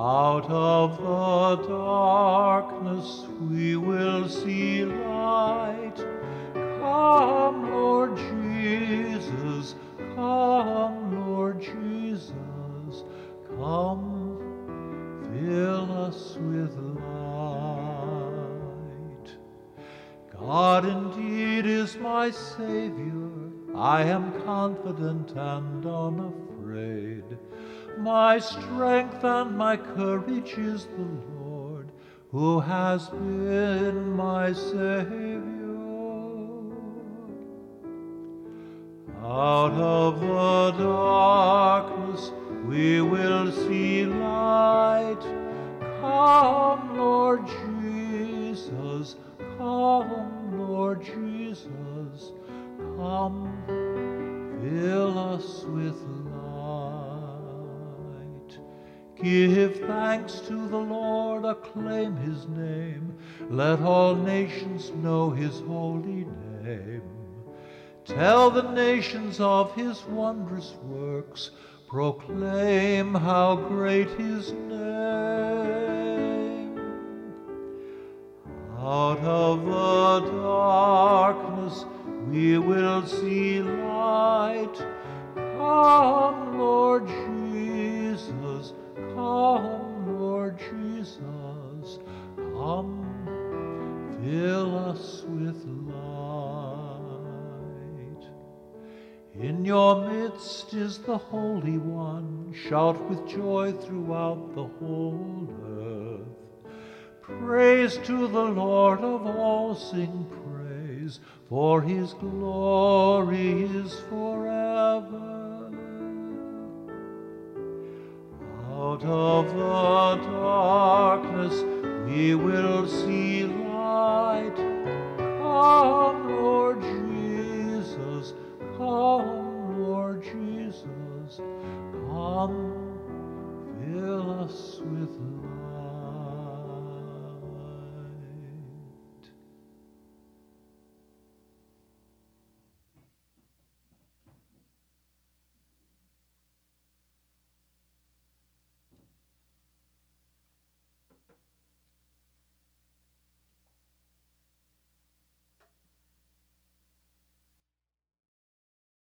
Out of the darkness we will see light. Come, Lord Jesus, come, Lord Jesus, come, fill us with light. God indeed is my Savior, I am confident and unafraid. My strength and my courage is the Lord, who has been my Savior. Out of the darkness we will see light. Come, Lord Jesus, come, Lord Jesus, come, fill us with light. Give thanks to the Lord, acclaim his name. Let all nations know his holy name. Tell the nations of his wondrous works. Proclaim how great his name. Out of the darkness we will see light. Come, Lord Jesus, come, Lord Jesus, come, fill us with light. In your midst is the Holy One, shout with joy throughout the whole earth. Praise to the Lord of all, sing praise, for his glory is forever. Out of the darkness we will see light. Come, Lord Jesus, come,